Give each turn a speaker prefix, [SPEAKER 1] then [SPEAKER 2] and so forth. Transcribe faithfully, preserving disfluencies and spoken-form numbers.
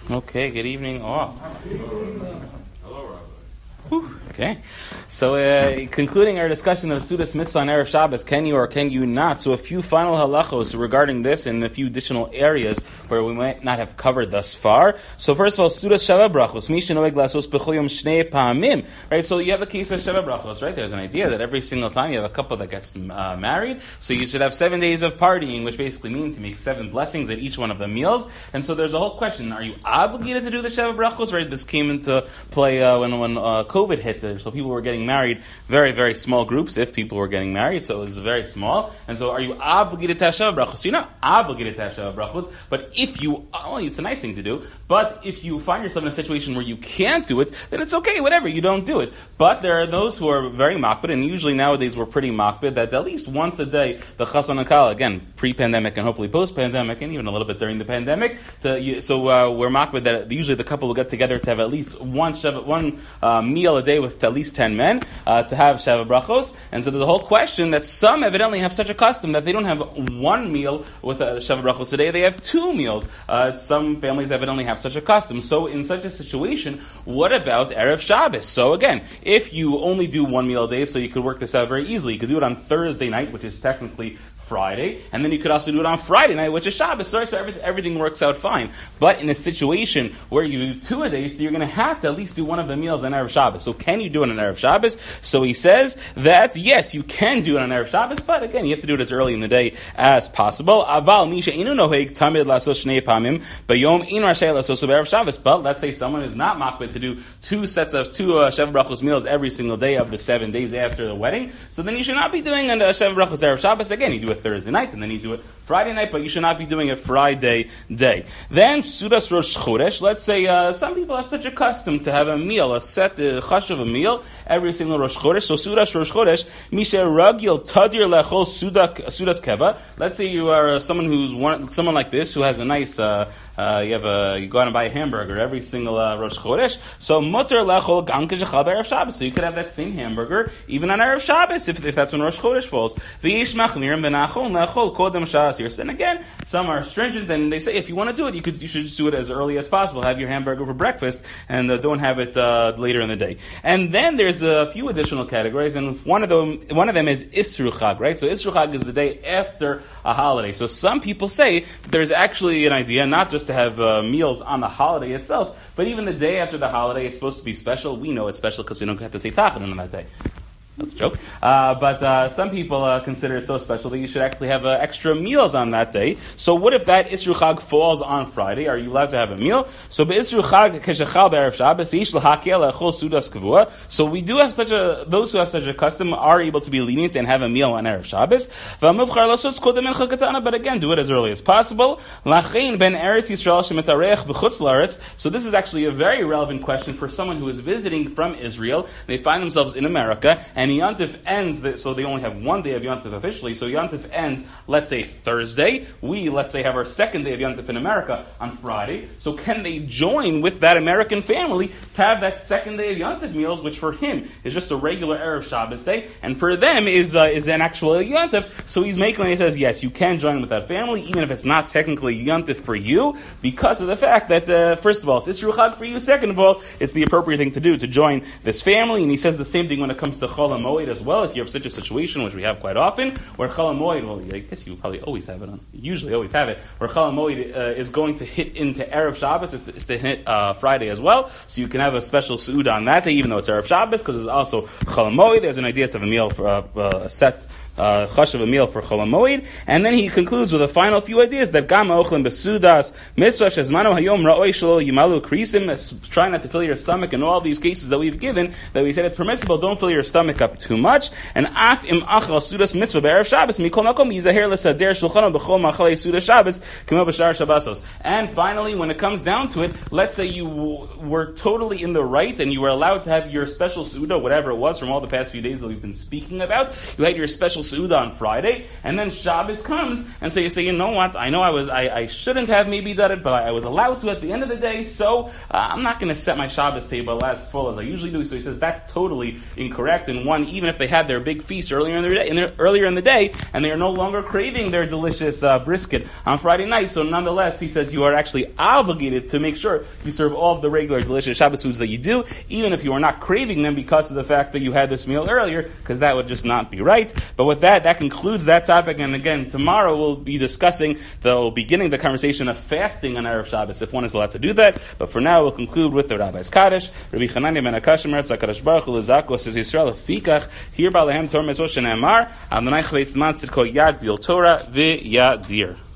[SPEAKER 1] Okay, good evening all. Whew, okay, so uh, concluding our discussion of Sudas Mitzvah on Erev Shabbos, can you or can you not? So a few final halachos regarding this and a few additional areas where we might not have covered thus far. So first of all, Sudas Sheva Brachos, Mi Shenoeg Lasos B'chol Yom Shnei Pa'amim. Right, so you have the case of Sheva Brachos, right? There's an idea that every single time you have a couple that gets uh, married, so you should have seven days of partying, which basically means you make seven blessings at each one of the meals. And so there's a whole question: are you obligated to do the Sheva Brachos? Right, this came into play uh, when when uh, COVID hit, uh, so people were getting married, very, very small groups, if people were getting married, so it was very small. And so are you obligated to have Sheva Brachos? So you're not obligated to have Sheva Brachos, but if you, well, it's a nice thing to do, but if you find yourself in a situation where you can't do it, then it's okay, whatever, you don't do it. But there are those who are very makbid, and usually nowadays we're pretty makbid, that at least once a day, the Chassan and Kala, again, pre-pandemic and hopefully post-pandemic, and even a little bit during the pandemic, to, so uh, we're makbid that usually the couple will get together to have at least one Sheva, one uh, meal a day with at least ten men, uh, to have Sheva Brachos. And so there's a whole question that some evidently have such a custom that they don't have one meal with uh, Sheva Brachos a day, they have two meals. Uh, some families evidently have such a custom. So in such a situation, what about Erev Shabbos? So again, if you only do one meal a day, so you could work this out very easily. You could do it on Thursday night, which is technically Friday, and then you could also do it on Friday night, which is Shabbos, so everything, everything works out fine. But in a situation where you do two a day, so you're going to have to at least do one of the meals on Erev Shabbos. So can you do it on Erev Shabbos? So he says that, yes, you can do it on Erev Shabbos, but again, you have to do it as early in the day as possible. Aval Misha Inu Noheg Tamid Lasos Shnei Pamim Bayom In Rashay Lasos Erev Shabbos. But let's say someone is not makbid to do two sets of two uh, Sheva Brachos meals every single day of the seven days after the wedding, so then you should not be doing a Sheva Brachos Erev Shabbos. Again, you do it Thursday night, and then you do it Friday night, but you should not be doing it Friday day. Then Sudas Rosh Chodesh. Let's say uh, some people have such a custom to have a meal, a set uh, chash of a meal every single Rosh Chodesh. So Sudas Rosh Chodesh, Misha Ragil Tadir Lechol Sudas Keva. Let's say you are uh, someone who's one, someone like this who has a nice. Uh, Uh, you have a, you go out and buy a hamburger every single uh, Rosh Chodesh. So mutter lechol gam k'shechal b'erev Shabbos. So you could have that same hamburger even on Erev Shabbos if, if that's when Rosh Chodesh falls. V'yish machmirim v'nachol lechol kodem shas yirs. And again, some are stringent and they say if you want to do it, you could you should just do it as early as possible. Have your hamburger for breakfast and uh, don't have it uh, later in the day. And then there's a few additional categories, and one of them one of them is Isru Chag, right? So Isru Chag is the day after a holiday. So some people say that there's actually an idea not just to have uh, meals on the holiday itself, but even the day after the holiday, it's supposed to be special. We know it's special because we don't have to say tachanun on that day. That's a joke. Uh, but uh, some people uh, consider it so special that you should actually have uh, extra meals on that day. So what if that Isru Chag falls on Friday? Are you allowed to have a meal? So Isru Chag keshachal b'erev Shabbos yish l'hakel lechol sudas kavua. So we do have such a, those who have such a custom are able to be lenient and have a meal on Erev Shabbos. V'amuvchar lasos kodem mincha katana, but again, do it as early as possible. Lachein ben Eretz Yisrael shemitareich b'chutz la'aretz. So this is actually a very relevant question for someone who is visiting from Israel. They find themselves in America, and Yontif ends, the, so they only have one day of Yontif officially, so Yontif ends, let's say, Thursday. We, let's say, have our second day of Yontif in America on Friday. So can they join with that American family to have that second day of Yontif meals, which for him is just a regular Erev Shabbos day, and for them is uh, is an actual Yontif. So he's making, he says, yes, you can join with that family, even if it's not technically Yontif for you, because of the fact that, uh, first of all, it's Isru Chag for you, second of all, it's the appropriate thing to do, to join this family, and he says the same thing when it comes to Chol HaMoed as well, if you have such a situation, which we have quite often, where Chol HaMoed, well, I guess you probably always have it on, usually always have it, where Chol HaMoed uh, is going to hit into Erev Shabbos, it's, it's to hit uh, Friday as well, so you can have a special Su'udah on that day, even though it's Erev Shabbos, because it's also Chol HaMoed. There's an idea to have a meal for uh, uh, set Uh, chash of a meal for Chol HaMoed, and then he concludes with a final few ideas that Gam Ochlim Besudas Mitzvah Shezmano Hayom Ra'oi Shelo Yimalu Krisim. Try not to fill your stomach in all these cases that we've given, that we said it's permissible. Don't fill your stomach up too much. And Af Im Achal Sudas Mitzvah Be'erev Shabbos Mikol Makom Yizaher L'Sader Shulchano B'Chol Machalei Sudas Shabbos K'mo B'Shar Shabbosos. And finally, when it comes down to it, let's say you w- were totally in the right and you were allowed to have your special Suda, whatever it was from all the past few days that we've been speaking about. You had your special Suda on Friday, and then Shabbos comes, and so you say, you know what, I know I was, I, I shouldn't have maybe done it, but I, I was allowed to at the end of the day, so uh, I'm not going to set my Shabbos table as full as I usually do. So he says that's totally incorrect. And one, even if they had their big feast earlier in the day, in their, earlier in the day, and they are no longer craving their delicious uh, brisket on Friday night, so nonetheless, he says you are actually obligated to make sure you serve all of the regular delicious Shabbos foods that you do, even if you are not craving them because of the fact that you had this meal earlier, because that would just not be right. But with that, that concludes that topic. And again, tomorrow we'll be discussing the beginning the conversation of fasting on Erev Shabbos, if one is allowed to do that. But for now, we'll conclude with the Rabbi's Kaddish. Rabbi Chananya ben Akashim Eretz HaKadosh Baruch Hu L'Zakos says Yisrael Fikach Hir Balehem Torah Mezvah Shene'emar Adonai Chavetz Man Tzidko Yad Dil Torah V'Yadir.